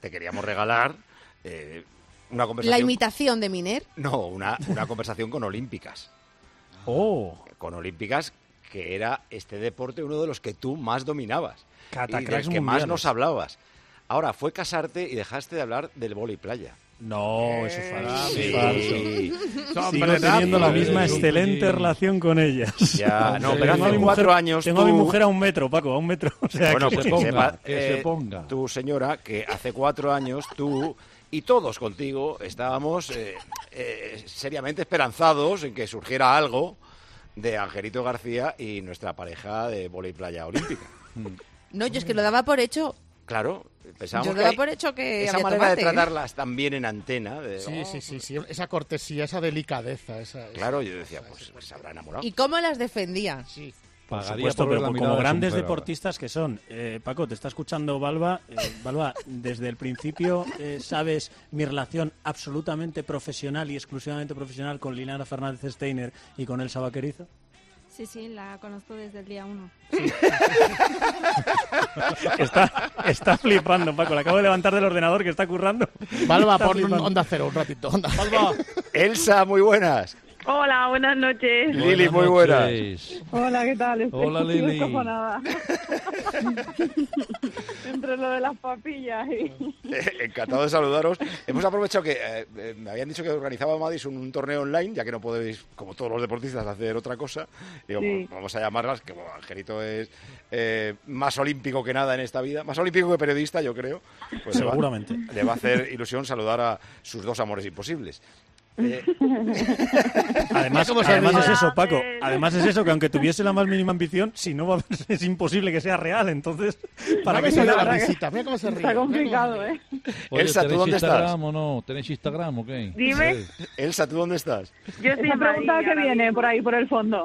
te queríamos regalar una conversación... La imitación de Miner. No, una conversación con olímpicas. Con olímpicas, que era este deporte uno de los que tú más dominabas. Y del que más nos hablabas. Ahora, fue casarte y dejaste de hablar del vóley playa. No, eso es falso. Sí. Sigo teniendo la misma excelente relación con ellas. Ya, no, pero hace 4 años tengo a mi mujer a 1 metro, Paco, a 1 metro. O sea, bueno, que pues se ponga. Tu señora, que hace 4 años tú y todos contigo estábamos seriamente esperanzados en que surgiera algo de Angelito García y nuestra pareja de vóley playa olímpica. No, yo es que lo daba por hecho. Claro, pensábamos yo lo daba por hecho que esa había manera tomate, de tratarlas también en antena. Sí, esa cortesía, esa delicadeza. Claro, yo decía, pues se habrá enamorado. ¿Y cómo las defendía? Sí. Por supuesto, pero como grandes deportistas que son. Paco, te está escuchando Balba. Balba, desde el principio sabes mi relación absolutamente profesional y exclusivamente profesional con Liliana Fernández Steiner y con Elsa Vaquerizo. Sí, la conozco desde el día 1. Sí. Está flipando, Paco. Le acabo de levantar del ordenador que está currando. Balba, pon un Onda Cero un ratito. Balba. Elsa, muy buenas. Hola, buenas noches. Lili, muy buenas. Hola, ¿qué tal? Hola, Lili. Entre lo de las papillas y... Encantado de saludaros. Hemos aprovechado que me habían dicho que organizaba Madison un torneo online, ya que no podéis, como todos los deportistas, hacer otra cosa. Digo, Sí. vamos a llamarlas, que bueno, Angelito es más olímpico que nada en esta vida, más olímpico que periodista, yo creo. Pues seguramente. Le va a hacer ilusión saludar a sus 2 amores imposibles. Además es eso, Paco. Además es eso, que aunque tuviese la más mínima ambición, si no va a es imposible que sea real. Entonces, ¿para qué se da la risita? Mira cómo se ríe. Está complicado, Oye, Elsa, ¿tú dónde Instagram estás? O no? ¿Tenéis Instagram o qué? Dime. Elsa, ¿tú dónde estás? Yo estoy preguntando que viene por ahí, por el fondo.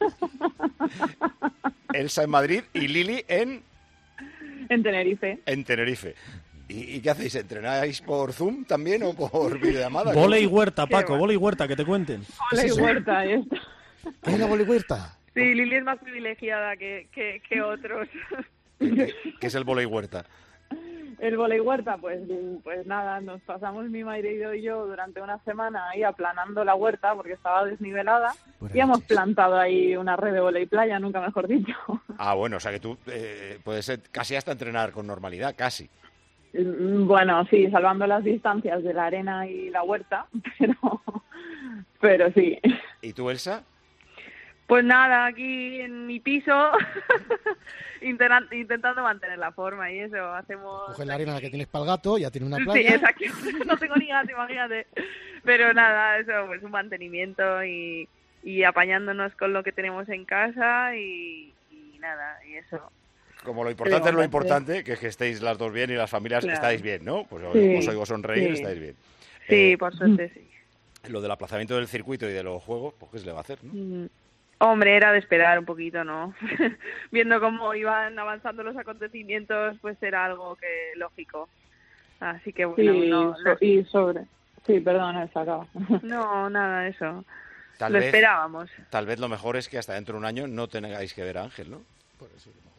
Elsa en Madrid y Lili en Tenerife. Tenerife. ¿Y qué hacéis? ¿Entrenáis por Zoom también o por videollamada? Voley Huerta, Paco, Voley Huerta, que te cuenten. Voley Huerta, ahí está. ¿Qué es la Voley Huerta? Sí, Lili es más privilegiada que otros. ¿Qué es el Voley Huerta? El Voley Huerta, pues nada, nos pasamos mi marido y yo durante una semana ahí aplanando la huerta porque estaba desnivelada y hemos plantado ahí una red de voley playa, nunca mejor dicho. Ah, bueno, o sea que tú puedes casi hasta entrenar con normalidad, casi. Bueno, sí, salvando las distancias de la arena y la huerta, pero sí. ¿Y tú, Elsa? Pues nada, aquí en mi piso, intentando mantener la forma y eso, hacemos... Coge la arena que tienes para el gato, ya tiene una playa. Sí, exacto, no tengo ni gato, imagínate. Pero nada, eso, pues un mantenimiento y apañándonos con lo que tenemos en casa y nada, y eso. Como lo importante es lo importante, que es que estéis las dos bien y las familias estáis bien, ¿no? Pues Sí, os oigo sonreír, sí. estáis bien. Sí, por suerte sí. Lo del aplazamiento del circuito y de los juegos, pues ¿qué se le va a hacer, no? Hombre, era de esperar un poquito, ¿no? Viendo cómo iban avanzando los acontecimientos, pues era algo que lógico. Así que bueno, Sí, perdona, se acaba. No, nada, eso. Lo esperábamos. Tal vez lo mejor es que hasta dentro de un año no tengáis que ver a Ángel, ¿no? Por eso lo mejor.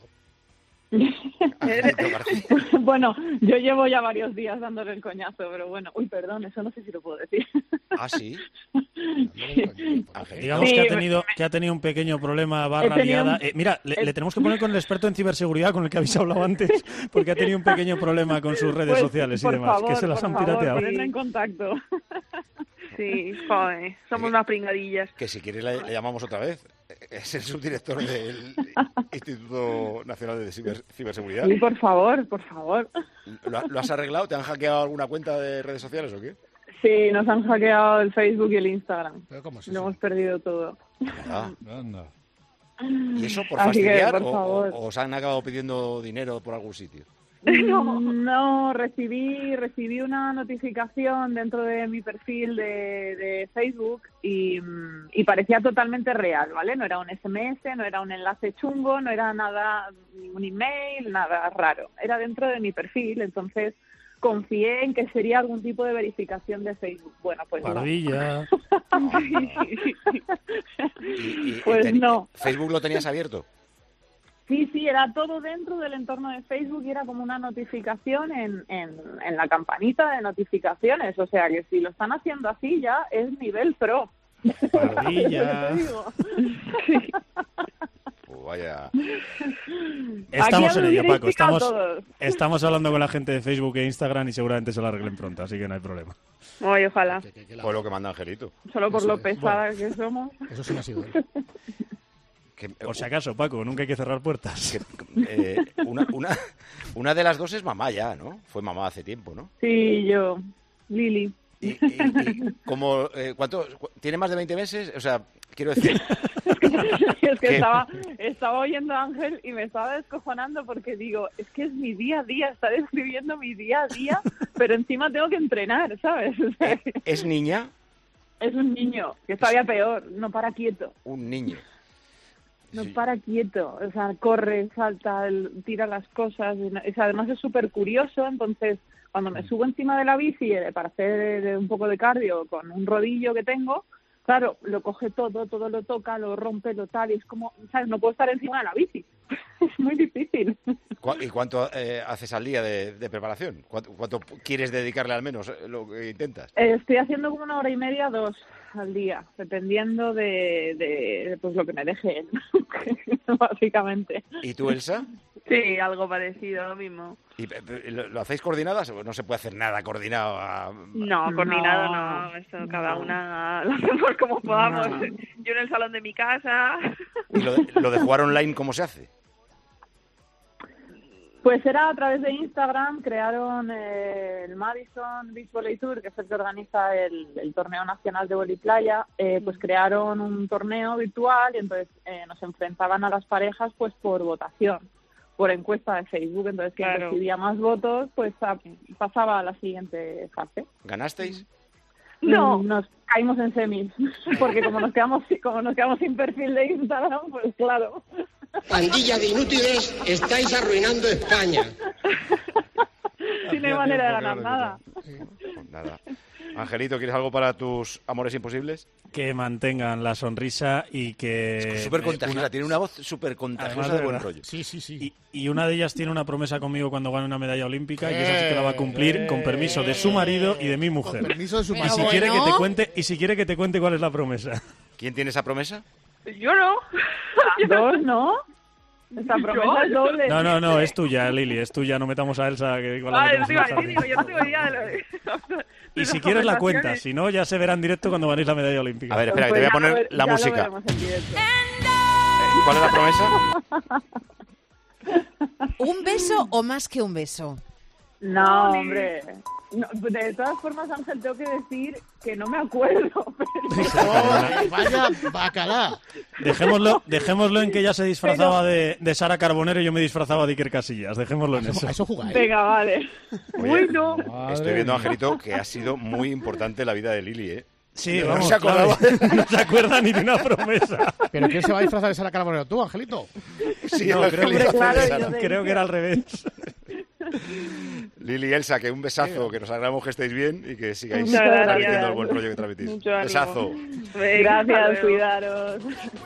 Bueno, yo llevo ya varios días dándole el coñazo, pero bueno, perdón, eso no sé si lo puedo decir. ¿Ah, sí? Digamos que ha tenido un pequeño problema liada. Mira, le tenemos que poner con el experto en ciberseguridad con el que habéis hablado antes, porque ha tenido un pequeño problema con sus redes sociales y demás, que se las han pirateado. Ponerlo en contacto. Sí, joder, somos unas pringadillas. Que si quieres le llamamos otra vez. Es el subdirector del Instituto Nacional de Ciberseguridad. Sí, por favor, por favor. ¿Lo has arreglado? ¿Te han hackeado alguna cuenta de redes sociales o qué? Sí, nos han hackeado el Facebook y el Instagram. ¿Pero cómo es Lo eso? hemos perdido todo. Anda. ¿Y eso por Así que, fastidiar por o favor. os han acabado pidiendo dinero por algún sitio? No, recibí una notificación dentro de mi perfil de Facebook y parecía totalmente real, ¿vale? No era un SMS, no era un enlace chungo, no era nada, un email, nada raro. Era dentro de mi perfil, entonces confié en que sería algún tipo de verificación de Facebook. Bueno, pues Maravilla. No. Pues no. ¿Facebook lo tenías abierto? Sí, era todo dentro del entorno de Facebook y era como una notificación en la campanita de notificaciones. O sea, que si lo están haciendo así ya es nivel pro. Maravilla. Sí. Pues vaya. Estamos en ello, Paco. Estamos hablando con la gente de Facebook e Instagram y seguramente se lo arreglen pronto, así que no hay problema. Ay, ojalá. Por lo que manda Angelito. Solo por lo pesada que somos. Eso sí me ha sido. Por si acaso, Paco, nunca hay que cerrar puertas. Una de las dos es mamá ya, ¿no? Fue mamá hace tiempo, ¿no? Sí, yo. Lili. ¿Y cómo, cuánto? ¿Tiene más de 20 meses? O sea, quiero decir... Es que estaba oyendo a Ángel y me estaba descojonando porque digo, es que es mi día a día, está describiendo mi día a día, pero encima tengo que entrenar, ¿sabes? O sea, ¿Es niña? Es un niño, que es todavía peor, no para quieto. Un niño. No para quieto, o sea, corre, salta, tira las cosas, o sea, además es súper curioso, entonces cuando me subo encima de la bici para hacer un poco de cardio con un rodillo que tengo, claro, lo coge todo lo toca, lo rompe, lo tal, y es como, ¿sabes? No puedo estar encima de la bici. Es muy difícil. ¿Y cuánto haces al día de preparación? ¿Cuánto quieres dedicarle al menos lo que intentas? Estoy haciendo como 1 hora y media, 2 al día, dependiendo de pues lo que me deje él, básicamente. ¿Y tú, Elsa? Sí, algo parecido, lo mismo. ¿Y lo hacéis coordinadas o no se puede hacer nada coordinado? No, coordinado no. Esto cada una lo hacemos como podamos. No. Yo en el salón de mi casa. ¿Y lo de jugar online cómo se hace? Pues era a través de Instagram, crearon el Madison Beach Volley Tour, que es el que organiza el torneo nacional de volley playa, pues crearon un torneo virtual y entonces nos enfrentaban a las parejas pues por votación, por encuesta de Facebook, entonces quien recibía más votos pues pasaba a la siguiente fase. ¿Ganasteis? No, nos caímos en semis, porque como nos quedamos sin perfil de Instagram, pues claro. Pandilla de inútiles, estáis arruinando España. No hay manera de ganar nada. Pues nada. Angelito, ¿quieres algo para tus amores imposibles? Que mantengan la sonrisa y que... Es súper contagiosa, tiene una voz súper contagiosa de buen rollo. Sí. Y una de ellas tiene una promesa conmigo cuando gane una medalla olímpica y esa sí que la va a cumplir con permiso de su marido y de mi mujer. Con permiso de su marido. Y si quiere que te cuente cuál es la promesa. ¿Quién tiene esa promesa? Yo no. ¿Dos, no? Esta promesa es doble. No, es tuya, Lili, es tuya. No metamos a Elsa. Que igual yo no tengo idea de lo de... Y si quieres la cuenta, si no ya se verá en directo cuando ganéis la medalla olímpica. A ver, espera, que te voy a poner la música. ¿Cuál es la promesa? ¿Un beso o más que un beso? No, hombre. No, de todas formas, Ángel, tengo que decir que no me acuerdo. Pero... Vaya bacalá. Dejémoslo en que ella se disfrazaba de Sara Carbonero y yo me disfrazaba de Iker Casillas. Dejémoslo en eso. A eso jugáis. Venga, vale. Bueno. Estoy viendo, Angelito, que ha sido muy importante la vida de Lili, ¿eh? Sí, vamos, no se acuerda ni de una promesa. ¿Pero quién se va a disfrazar de Sara Carbonero? ¿Tú, Angelito? Sí, no, creo que era al revés. Lili y Elsa, que un besazo, que nos alegramos que estéis bien y que sigáis transmitiendo el buen rollo que transmitís. Mucho ánimo. Besazo. Gracias, cuidaros.